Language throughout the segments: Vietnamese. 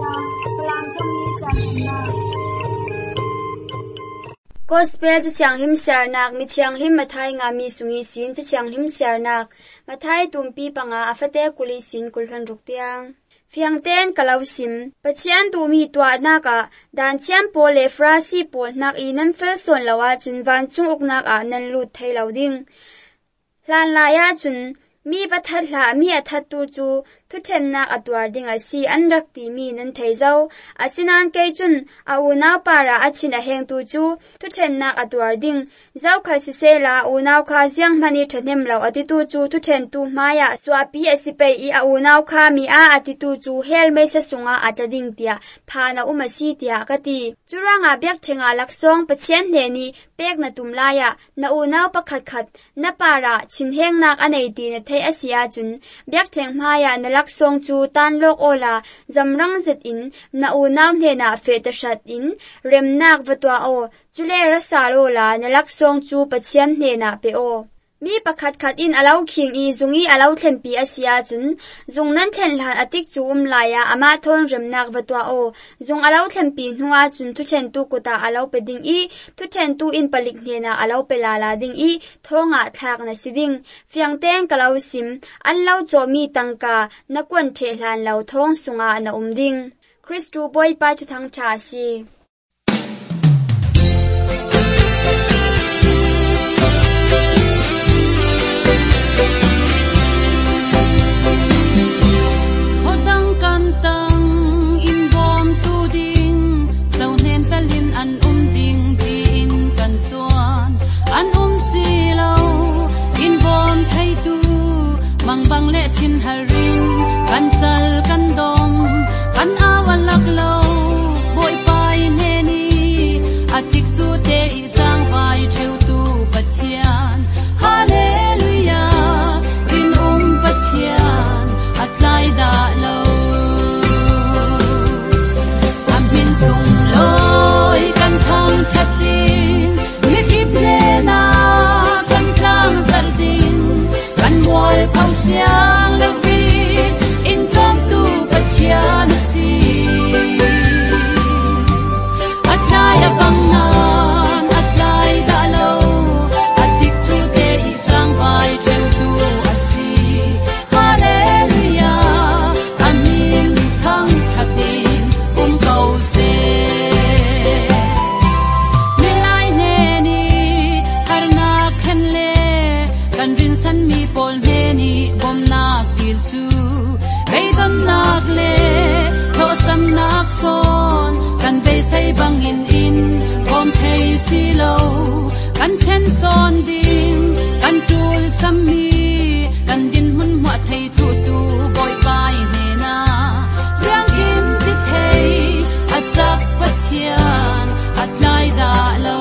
kalam thami channa Gospel cha chang him sarnak mi chang him mathai nga mi sungi sin cha chang him sarnak mathai tumpi panga afate kuli sin kulhan ruktiang fiang ten kalausim pachian tu mi twa na ka dan chiam pole frasi pol nak inan fel son lawa chun van chung uknak a nan lut thai lauding lan la ya chun mi pathat la mi athat tu chu thu then nak atwar ding a si an rak ti mi nan thei zau asinan ke chun a unaw para achin a heng tu chu thu then nak atwar ding zau kha si se la unaw kha jiang mani thanem law ati tu chu thu then tu maya swapi asipe I a unaw kha mi a ati tu chu hel me se sunga atading tia phana umasi tia kati churanga byak thenga laksong pachen ne ni pek na tumla ya na unaw pakhat khat na para chin heng nak anei ti na thei asia chun byak theng maya na laksong chu tan lok ola zamrang zet in na unaw ne na fe ta shat in rem nak watwa o chule rasalo la na laksong chu pachiam ne na pe o mi pakhat khat in alau khing I zungi alau thlempi asia chun zungnan thlen lan atik chu laya ama thon rem nak watwa o zung alau thlempi hnuwa chun thu chen tu kota alau peding I thu chen tu in palik ne na alau pelala ding I thonga thak na siding fiang teng kalau sim an lau cho mi tangka na kwan the hlan lau thong sunga na umding Christu boy pa chu thang cha si bang le chin haring kan chal kan dom kan awan lak lo boy pai ne ni atik chu te I chang vai theu tu pathian hallelujah rin pathian atlai da lo am bin sung loi kan thang thatin mi kip le na kan tlang zal din kan wal phau siang lo vi in tom tu pathian si atlai bang nan atlai da lo atik chu te I chang vai theu tu asi hallelujah amin thang thatin kau se mi lai ne ni karna khan le kan rin san mi pol ne ni bom nak dil chu beidam nak le tho sam nak son kan be sai bang in bom thei si lo kan then son ding kan tul sam mi kan din mun ma thei chu tu boy pai ne na siang kim ti thei achak pathian atlai da lo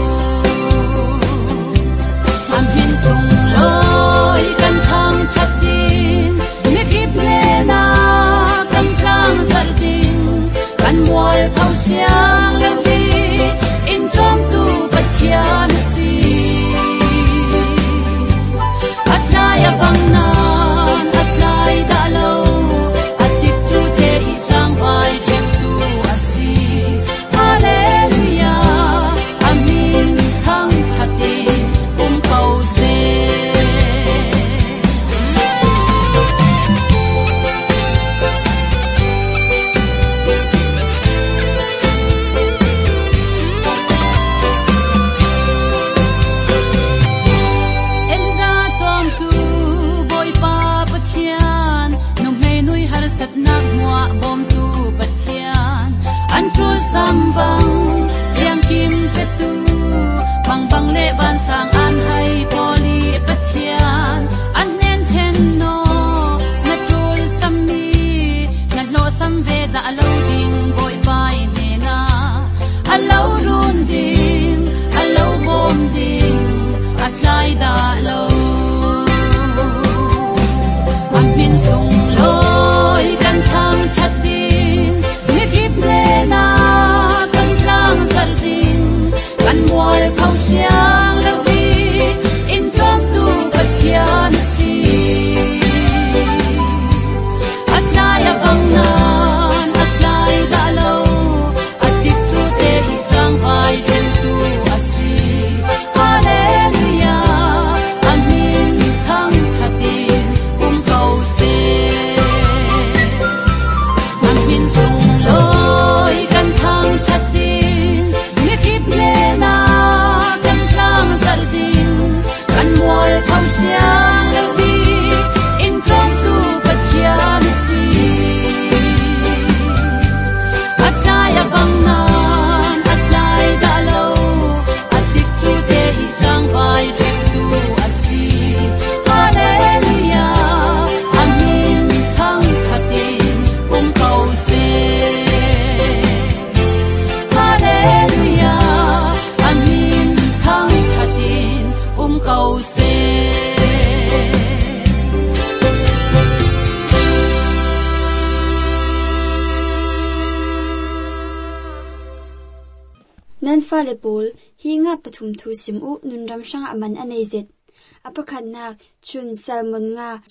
am hin sung loi kan thang chat din mi kip le na kan tlang zal din kan wal phau siang lo vi in tom tu pathian si atlai bang nan atlai da lo nan fa le pol hi nga pathum thu sim u nun ram sang aman anei zet apakhat nak chun salmon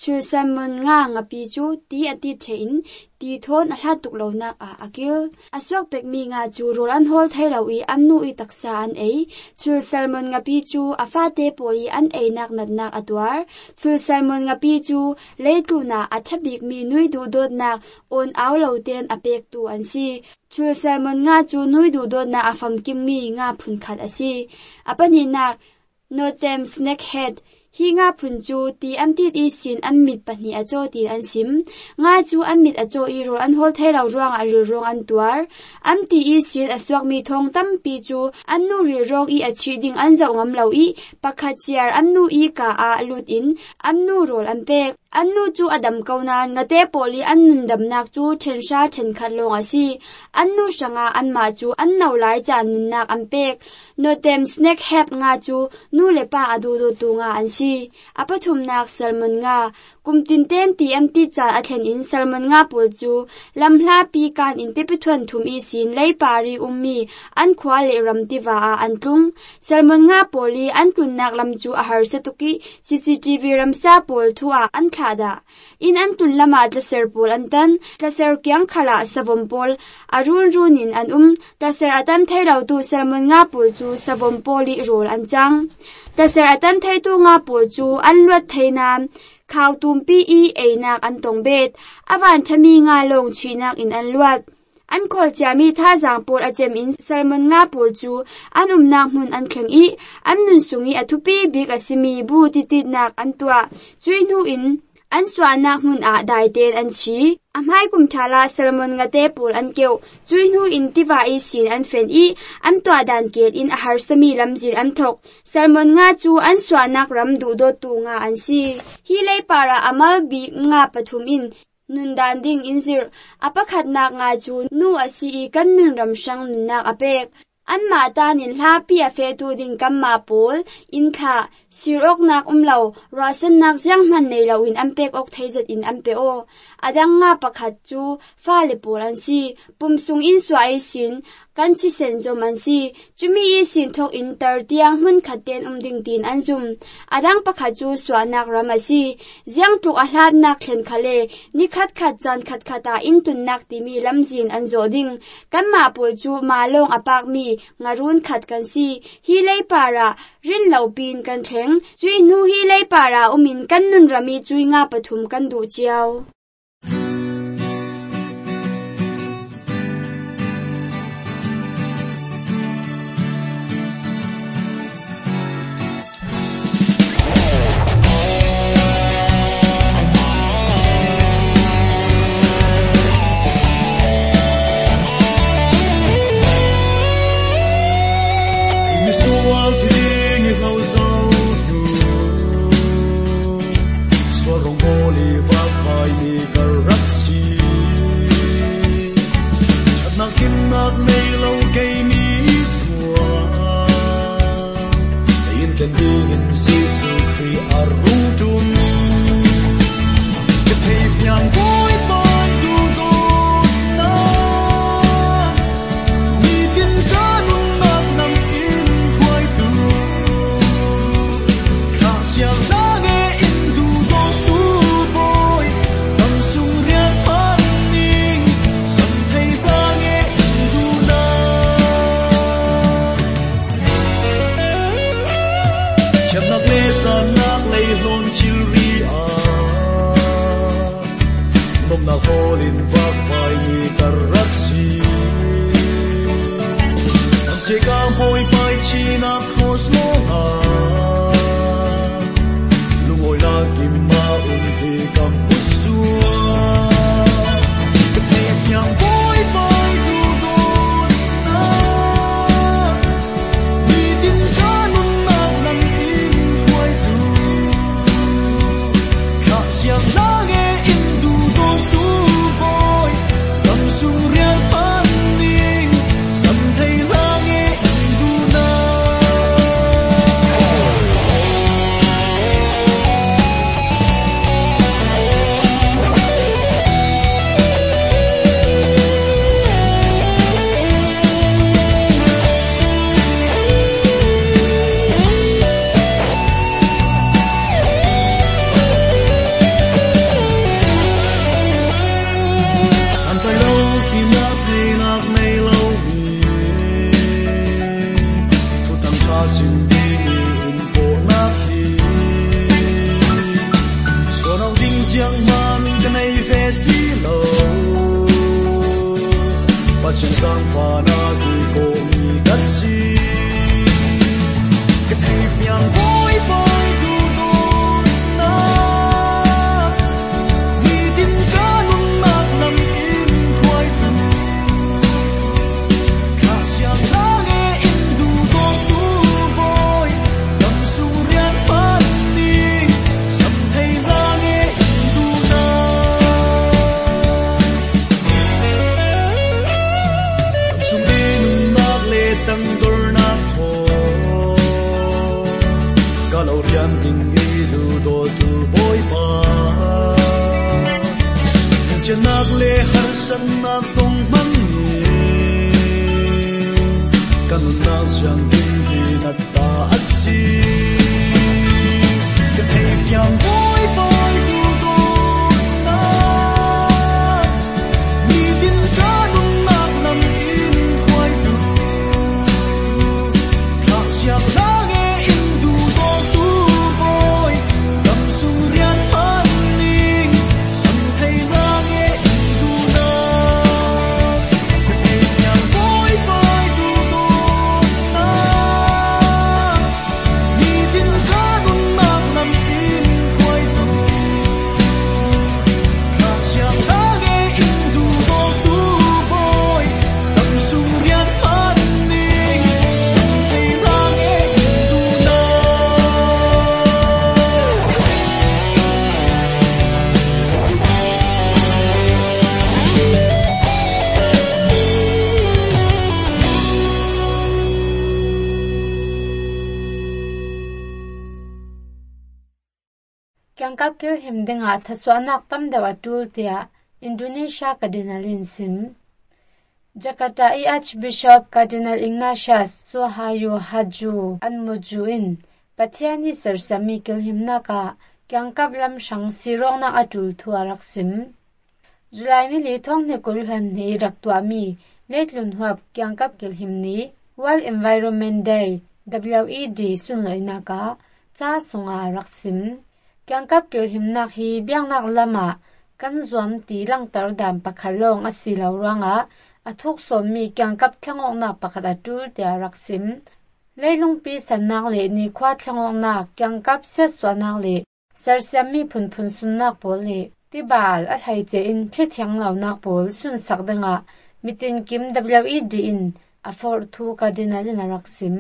nga nga pi chu ti ati thein ti thon a hlat tuk lo nak a akil aswak pek mi nga chu rol an hol thai lo I amnu I taksa an ei chul salmon nga pi chu afa te poli an ei nak nat nak atwar chul salmon nga pi chu leitu na athabik mi nui du dot nak on aw lo ten apek tu an si chul salmon nga chu nui du dot na afam kim mi nga phun khat asi apani nak no tem snakehead hi nga phun chu ti amtit I sin an mit pahni acho ti an sim nga chu an mit acho I rol an hol thai lo ruang a ril rong an tuar am ti I sin aswak mi thong tam pi chu an nu ril rong I achi ding an zau ngam lo I pakhat chiar an nu I ka a lut in an nu rol an pek an nu chu adam kaunan ngate poli an nun dam nak chu thensha then khat long asi an nu sanga an ma chu an nau lai chan nun nak an pek no tem snack head nga chu nu le pa adu do tu nga an si apathum nak salmon nga kumtin ten ti amti cha athen in salmon nga pol chu lamhla pi kan in te pithon thum I sin lei pari ummi an khwa le ram ti wa a an tlung salmon nga poli an tun nak lam chu a har se tuki CCTV ram sa pol thu a an khada in an tun lama tlaser pol an tan tlaser kyang khala sabom pol arun runin an tlaser atam thailo tu salmon nga pol chu sabom poli rol an chang tlaser atam thai tu nga pol chu an luat thainan khau tumpi I einak an tongbet awan chami nga long chinak in an luat an khol chami tha jang pol achem in salmon nga pol chu an nak mun an khleng I an nun sungi athupi big asimi bu titit nak an tua chuinu in an swa nak mun a dai ten an chi amhai kum thala salmon nga te pol an keu chuinu in tiwa I sin an fen I an tua dan ket in a har sami lamjin an thok salmon nga chu an swa nak ram du do tu nga an si hi lei para amal bi nga pathum in nun dan ding in zir apakhat nak nga chu nu asi I kan nun ram sang nun nak apek an ma ta nin hla pi a fe tu ding kam ma pol in kha sirok nak umlo rasan nak jang man nei lo in ampek ok theizat in ampe o adang nga pakhat chu fa le pol an si pumsung in swai sin kan chi sen zo man si chumi I sin thok in tar tiang hun khaten ding tin an zum adang pakhat chu swa nak ramasi jang tuk a hlat nak thlen khale ni khat chan khat khata in tun nak ti mi lamjin an zo ding kan ma pol chu ma long apak mi ngarun khat kan si hi lei para rin lo pin kan thleng chui nu hi lei para umin kan nun rami chui nga pathum kan du chiao Hãy subscribe Pachin sang pa na ki ko mi kasi Cái thầy phiang vui vui du đôn na Ni tin ca nung mạc nằm in khoai tu Khá xiang la nghe in du đôn tu voi Đâm su rian phát ni Sầm thầy la nghe in du na Đâm su đi nung mạc lê tăng đor na thô Kalau rian tinggi du do tu boy pa Sian nak le har san nak tong man ni Kanun na siyang tinggi na ta asi Katay fiyang boy boy du do na Ni din ka nung nak nam in khoai tu Ka siyang lagi Kyang kap kil him denga thaswanak tam dewa tul tia Indonesia Cardinal Sim Jakarta Archbishop Cardinal Ignatius Suhayo Haju Anmujuin Pathiani Sarsami kil himna ka kyang kap lam shang sirong na atul thuarak sim July ni li thong ni kulhan ni raktwami letlun huap kyang kap kil himni World Environment Day WED sunloina ka cha sunga raksim Kyang kap kil himnak hi biang nak lama kan zuam ti lang tar dam pakhalong asilaw ranga athuk som mi kyang kap thlangok na pakhat atul tia raksim leilung pi sannak le ni khwa thlangok na kyang kap se swanak le sarsiam mi phun sunnak pol le tibal a thai che in thithyang law nak pol sun sakdanga mitin kim WED in afor thu cardinal na raksim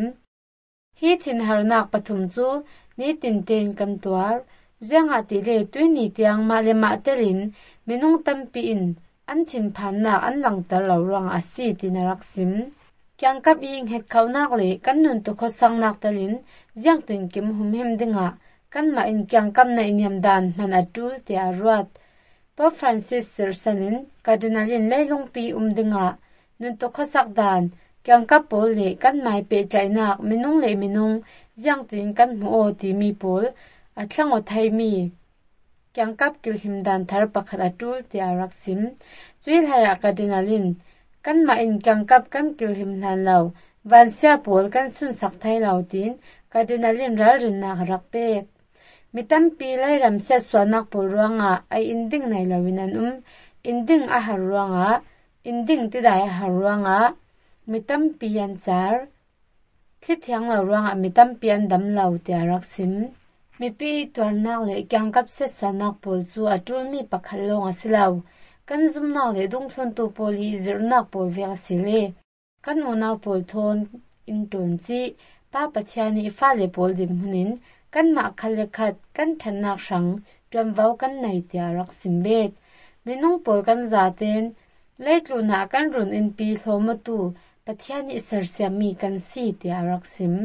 hi thin harnak pathum chu ni tin ten kam twar Zenga ti le tuini tiang ma le ma telin minung tampi in an thin phan na an lang tar lo rang asi tinarak sim kyang kap ing het khaunak le kan nun tu kho sang nak telin ziang tin kim hum hem dinga kan ma in kyang kam na inyam dan man atul ti arwat Pope Francis Sirsanin Cardinalin leilung pi dinga nun tu kho sak dan kyang kap pol le kan mai pe tainak minung le minung ziang tin kan mu o ti mi pol Atlango thai mi kyang kap kil himdan thar pakhat atul ti arak sim chuil haya cardinalin kan ma in kyang kap kan kil himnan law vansia pol kan sun sak thai law tin cardinalin ral rin na rak pe mitam pi lai ram se swanak pol ruanga ai inding nai lawinan inding a har ruanga inding ti dai har ruanga mitam pi an char thithyang law ruanga mitam pi an dam law ti arak sim Mipi tuarnak le kyang kap se swanak pol chu atul mi pakhalong asilaw kan zumnak le dungthon tu poli zirnak pol vek asile kan unaw pol thon in tonchi pa pathiani fa le pol dim hunin kan ma khale khat kan thannak sang twamwau kan nai tia rak simbet minung pol kan zaten leitluna kan run in pi hlomatu pathiani sarsiami kan si tia rak sim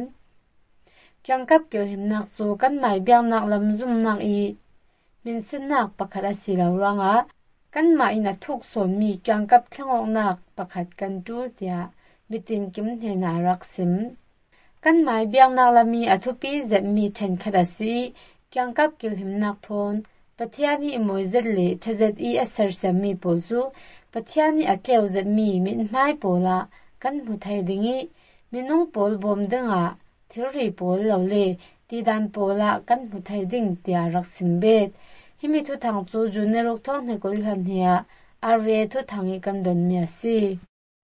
Kyang kap kil himnak chu kan mai biang nak lam zum nak I min sin nak pakhat asilaw ranga kan mai na thuk som mi kyang kap thlangok nak pakhat kan tul tia mitin kim hena raksim kan mai biang nak lami athupi zet mi then khadasi kyang kap kil himnak thon pathiani imoi zet le thazet I asar sami polzu pathiani atlew zet mi min mai pola kan mu thai dingi minung pol bom denga Thirri pol lawle tidan pola kan mu thai ding tia raksim bet himi thu thang chu junerok thon he kol han hia arve thu thangi kan don mi asi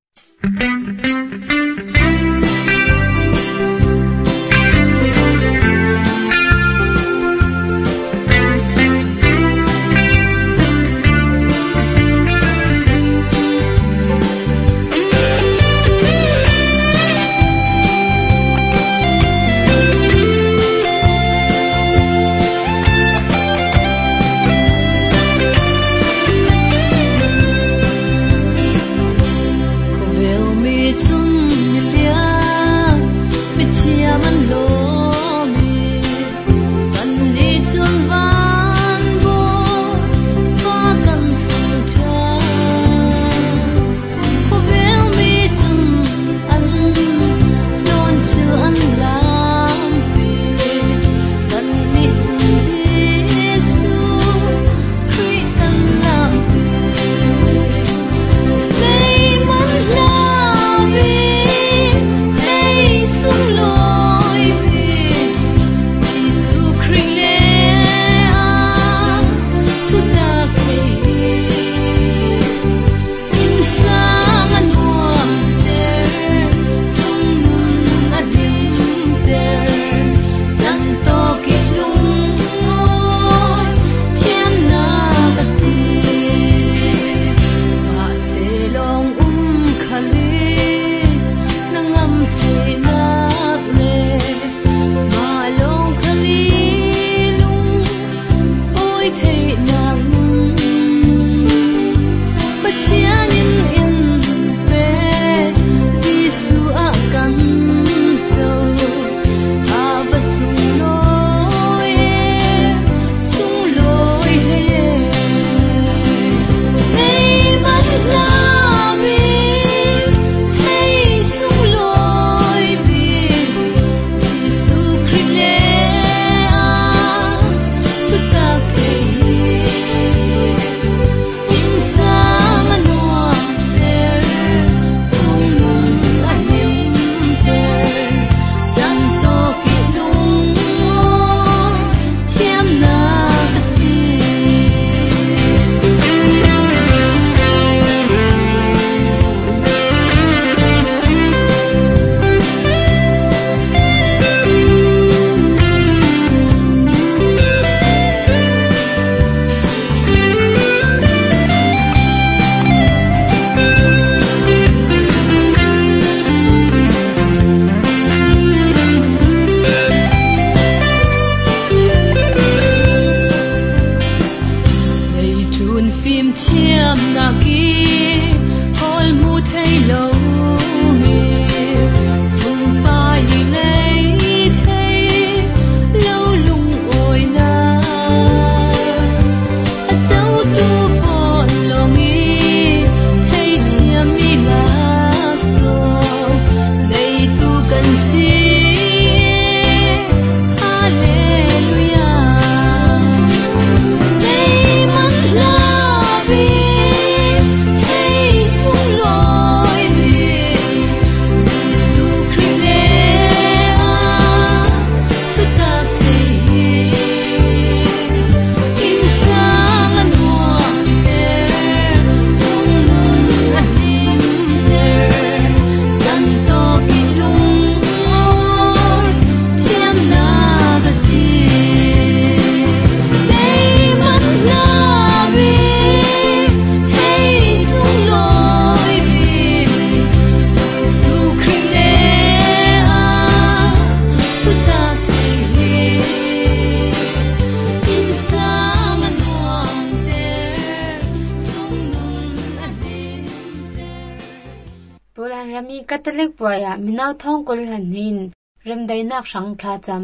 rami Catholic boya minaw thong kul hanin remdai nak sang kha cham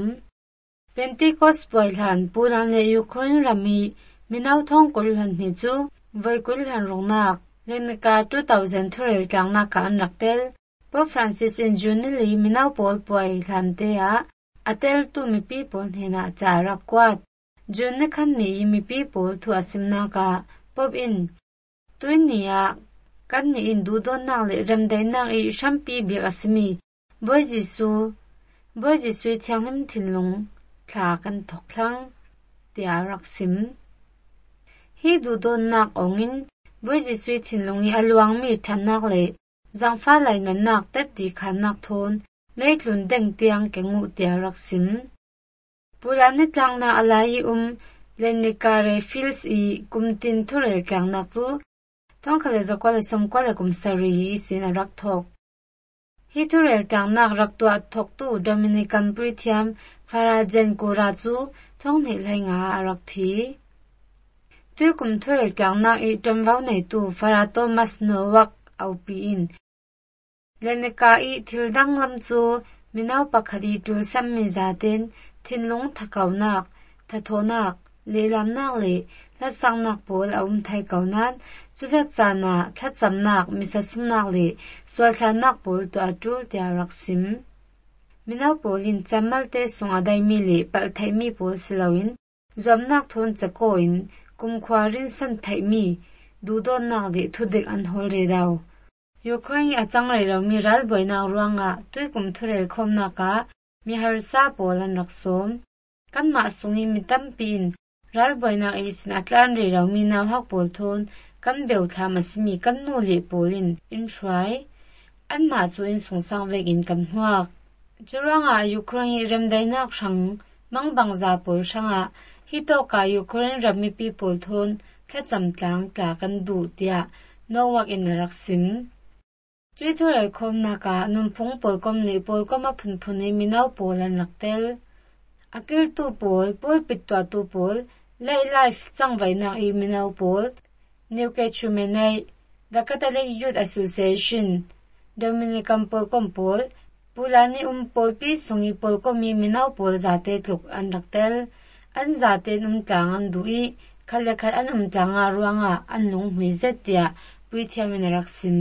Pentecost boy han puran le Ukraine rami minaw thong kul han ni chu voi kul han rongnak lenka 2003 tlang na ka an raktel Pope Francis in June li minaw pol boy han te a atel tu mi people hena cha rakwat June khan ni mi people thu asimna ka pop in tuinia kan ni in du don nang le remdai nang I shampi bi asmi boy jisu thianglim thinlung thla kan thokthlang tia raksim hi du don nak ongin boy jisu thinlungi alwang mi thannak le giang fa lai nan nak tet ti khan nak thon leitlun deng tiang ke ngu tia raksim pulani tlang na alai lenikare feels I kumtin thurel klang na chu thong khale zakwal som kwal kum sari sin arak thok hi thurel klang nak rak tua thok tu Dominican puithiam farajen kura chu thong nei lai nga arak thi tu kum thurel klang nak I tomwau nei tu fara Thomas Nowak au pi in lenika I thildang lam chu minau pakhadi tu sammi zaten thinlung thakaunak thathonak lelamnak le lasangnak pol aum thai kaunan chuvek chana thachamnak misasumnak le swalthanak pol to atul tia raksim minau polin chamalte sungadai mi le palthai mi pol silawin zomnak thon chakoin kumkhwarin san thai mi dudon nak de thudek an holre raw Ukraine achang rai raw mi ral boina ruanga tuikum thurel khomna ka mi harsa polan raksom kanma sungi mitam pin ral boina isin atlan ri raw mi naw hak pol thon kan beu thama simi kan nu le polin in try an ma chu in sungsang vek in kan huak churanga Ukraine remdainak sang mangbangza pol sanga hito ka Ukraine rami people thon thachamtlang ka kan du tia nowak in raksim Chithurel khomna ka numphung polkom le polkoma phunphune minau polan raktel akil tu pol pitwa tu pol lei life changvaina I minau pol neuke chumenai dakatale youth association Dominican polkom pol pulani pol pi sungi polkomi minau pol zate tluk an raktel an zate tlangan dui khalekhat an tlanga ruanga an lung hui zetia puithiamin raksim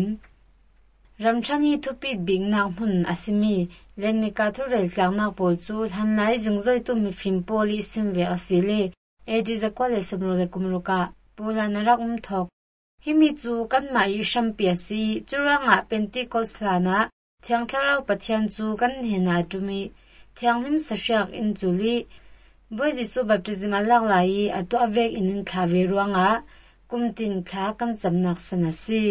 ramchangi thupi bingnak hun asimi lenika thurel tlangnak pol chu hanlai jingjoi tu mi phim poli simve asile edi zakwale somrole kumruka pulanarak thok himi chu kanma I shampiasi churanga pentecost lana thiangtharau pathian chu kan hena tumi thianglim sashak in juli boji su baptism alak lai atu avek inin thawe ruanga kumtin kha kan chamnak sanasi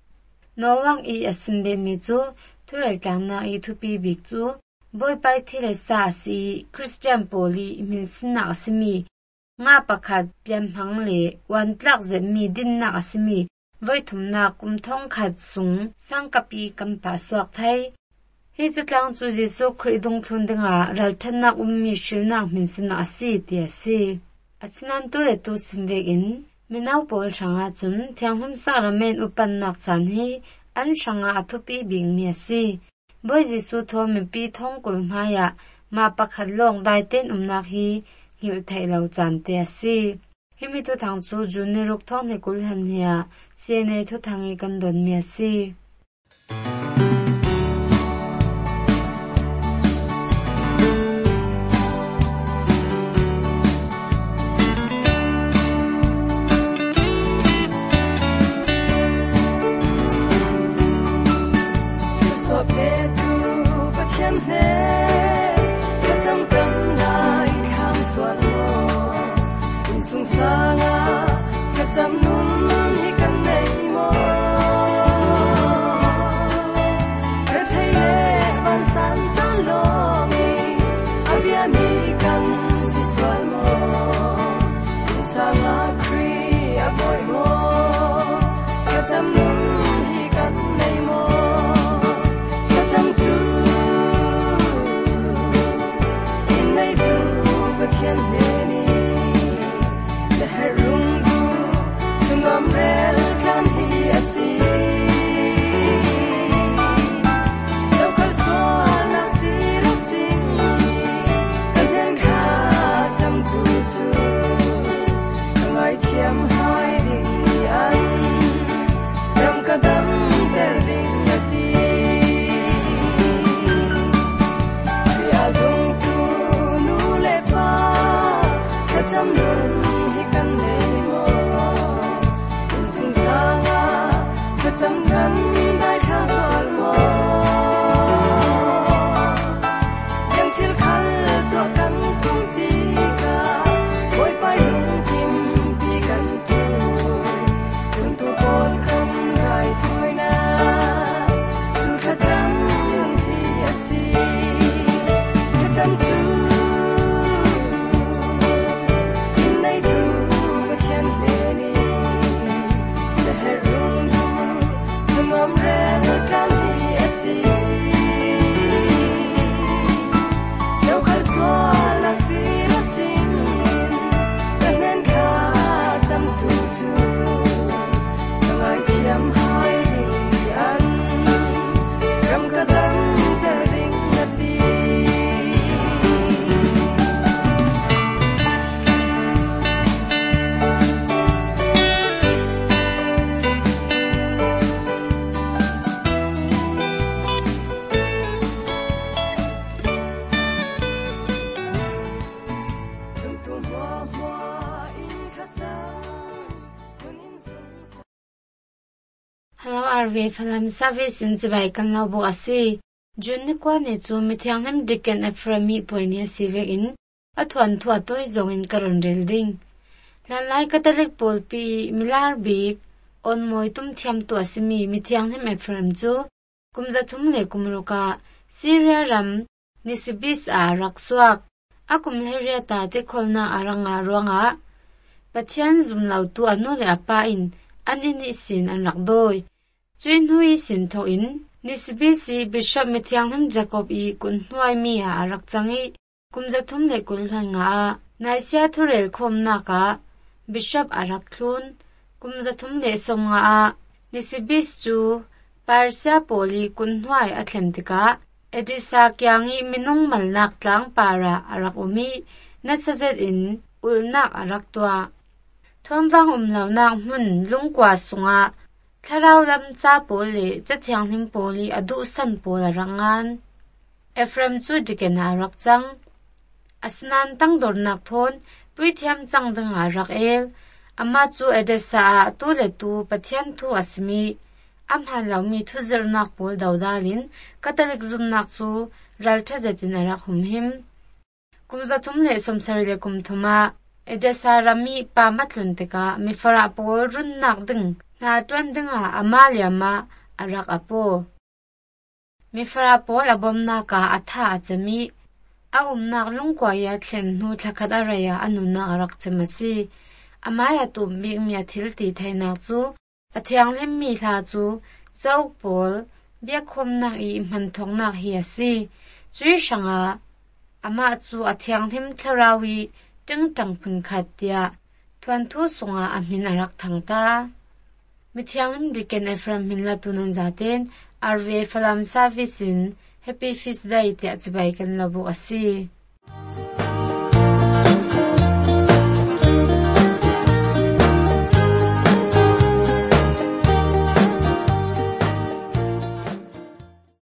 Nowang I asimbe mi chu thurel kangna I thupi bik chu boy pai thile sa si Christian poli minsna asimi nga pakhat piam hangle wan tlak ze mi dinna asimi voi thumna kumthong khat sung sangkapi kampa swak thai hi chutlang chu Jesu khridung thundinga ralthanna mi shilna minsna asi ti asi achinan tu le tu simvegin minau pol changa chun thianghum saramen upannak chan hi an changa athupi bing mi asi boy Jesu thomi pi thong kulmaya ma pakhat long dai ten umnak hi hil thailo chan te asi himi tu thang chu juni ruk thong ne kulhan hiya sene thu thangi kan don mi asi Local soul, RV Falam Service in Zibai kan labu asi. Jun ni kwa ne chu mithiang hem diken Eframi poinia sivek in athuan thu atoi zong in karon relding. Lalai Catholic polpi milar bik on moi tum thiam tu asimi mithiang hem Efram chu kumza thum le kumruka Syria ram nisibis a rakswak akum heria ta te kholna aranga ronga pathian zumlau tu anu le apa in anini sin an rakdoi chuin hui sin tho in nisibisi bishop mithiang hem Jacob I kun hnuai mi a arak changi kumza thum le kulhan nga naisia thurel khomna ka bishop arak thlun kumza thum le som nga a nisibis chu Parsia poli kun hnuai Atlantika Edisa kyangi minung malnak tlang para arak umi nasazet in ulnak arak tua. Thomwang umlaunak mun lungkwa sunga tharau lam cha poli chathiang him poli adu san pola rangan. Efram chu diken arak chang. Asnan tang dornak thon puithiam chang dang arak el. Ama chu Edisa tu le tu pathian thu asmi. Amhan lau mi thuzir nak pol daudalin Catholic zum nak chu raltha zetin arak humhim kumza thum le somsari le kum thuma Edesa rami pa matlun teka mi fara pol run nak ding na twan dinga amalia ma arak apo mi fara pol abom na ka atha achami a nak lungkwa ya thlen nu thlakat araya anu na arak chamasi amaya tu mi thil ti thainak chu athiang lem mi tha chu zau pol bia khomnak I man thongnak hi asi chui sanga ama chu athiang them tharawi tingtang phun khatia thuan thu sunga amin arak thangta mithiang diken Efram minla tunan zaten RV Falam Service in Happy Feast Day ti achbai kan labu asi